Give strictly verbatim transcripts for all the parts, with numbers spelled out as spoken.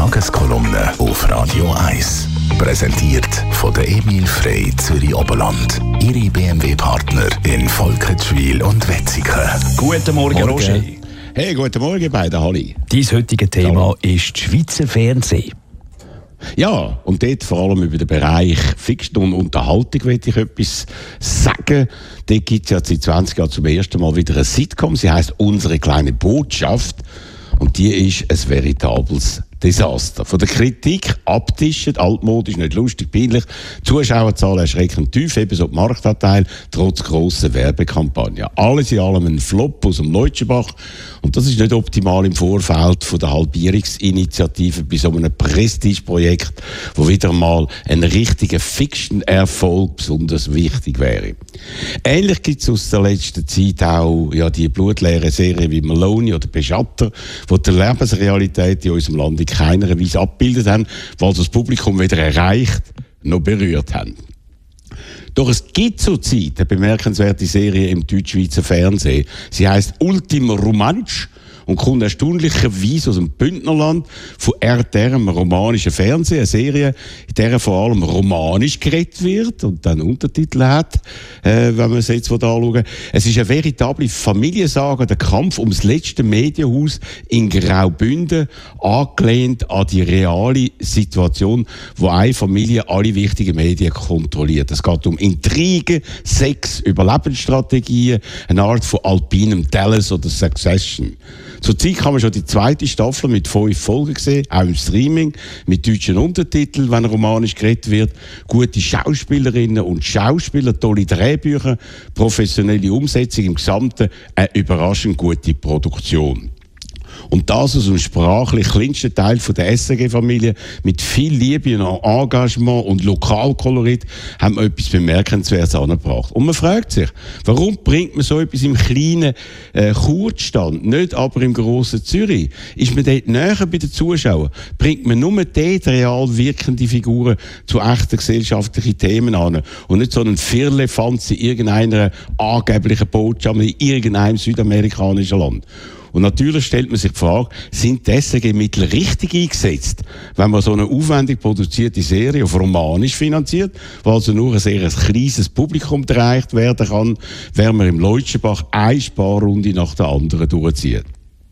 Tageskolumne auf Radio eins. Präsentiert von der Emil Frey Zürich Oberland. Ihre B M W-Partner in Volkenswil und Wetzikon. Guten Morgen, Morgen. Roger. Hey, guten Morgen beide, Halli. Dein heutiges Thema Hallo. ist das Schweizer Fernsehen. Ja, und dort vor allem über den Bereich Fiction und Unterhaltung will ich etwas sagen. Dort gibt es ja seit zwanzig Jahren zum ersten Mal wieder eine Sitcom. Sie heisst «Unsere kleine Botschaft». Und die ist ein veritables Desaster. Von der Kritik abtischen, altmodisch, nicht lustig, peinlich. Zuschauerzahlen erschreckend tief, ebenso die Marktanteil, trotz grosser Werbekampagne. Alles in allem ein Flop aus dem Leutschenbach. Und das ist nicht optimal im Vorfeld von der Halbierungsinitiative bei so einem Prestigeprojekt, wo wieder mal ein richtiger Fiction-Erfolg besonders wichtig wäre. Ähnlich gibt es aus der letzten Zeit auch ja, die blutleere Serie wie Maloney oder Beschatter, die die Lebensrealität in unserem Land in keiner Weise abgebildet haben, weil sie das Publikum weder erreicht noch berührt haben. Doch es gibt zurzeit eine bemerkenswerte Serie im deutsch-schweizer Fernsehen. Sie heisst «Ultima Romansch» und kommt erstaunlicherweise aus dem Bündnerland von R T R, einem romanischen Fernsehen, eine Serie, in der vor allem romanisch geredet wird und dann Untertitel hat, äh, wenn man es jetzt anschauen. Es ist eine veritable Familiensage, der Kampf ums letzte Medienhaus in Graubünden, angelehnt an die reale Situation, wo eine Familie alle wichtigen Medien kontrolliert. Es geht um Intrigen, Sex, Überlebensstrategien, eine Art von alpinem Dallas oder Succession. Zurzeit kann man schon die zweite Staffel mit fünf Folgen sehen, auch im Streaming, mit deutschen Untertiteln, wenn romanisch geredet wird. Gute Schauspielerinnen und Schauspieler, tolle Drehbücher, professionelle Umsetzung im Gesamten, eine überraschend gute Produktion. Und das aus dem sprachlich kleinsten Teil von der S R G-Familie mit viel Liebe und Engagement und Lokalkolorit haben wir etwas Bemerkenswertes angebracht. Und man fragt sich, warum bringt man so etwas im kleinen äh, Kurstand, nicht aber im grossen Zürich? Ist man dort näher bei den Zuschauern? Bringt man nur dort real wirkende Figuren zu echten gesellschaftlichen Themen an und nicht so einen Firlefanz in irgendeiner angeblichen Botschaft in irgendeinem südamerikanischen Land? Und natürlich stellt man sich die Frage, sind die S R G-Mittel richtig eingesetzt, wenn man so eine aufwendig produzierte Serie auf romanisch finanziert, weil also nur ein sehr kleines Publikum erreicht werden kann, während man im Leutschenbach eine Sparrunde nach der anderen durchzieht.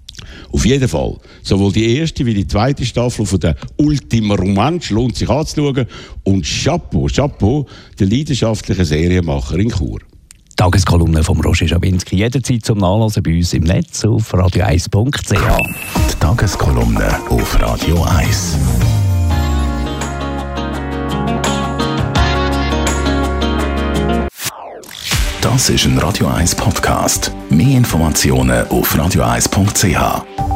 Auf jeden Fall, sowohl die erste wie die zweite Staffel von der «Ultima Romansch» lohnt sich anzuschauen und Chapeau, Chapeau, der leidenschaftliche Serienmacher in Chur. Tageskolumne von Roger Schawinski. Jederzeit zum Nachlesen bei uns im Netz auf radio eins punkt c h. Die Tageskolumne auf Radio eins. Das ist ein Radio eins Podcast. Mehr Informationen auf radio eins punkt c h.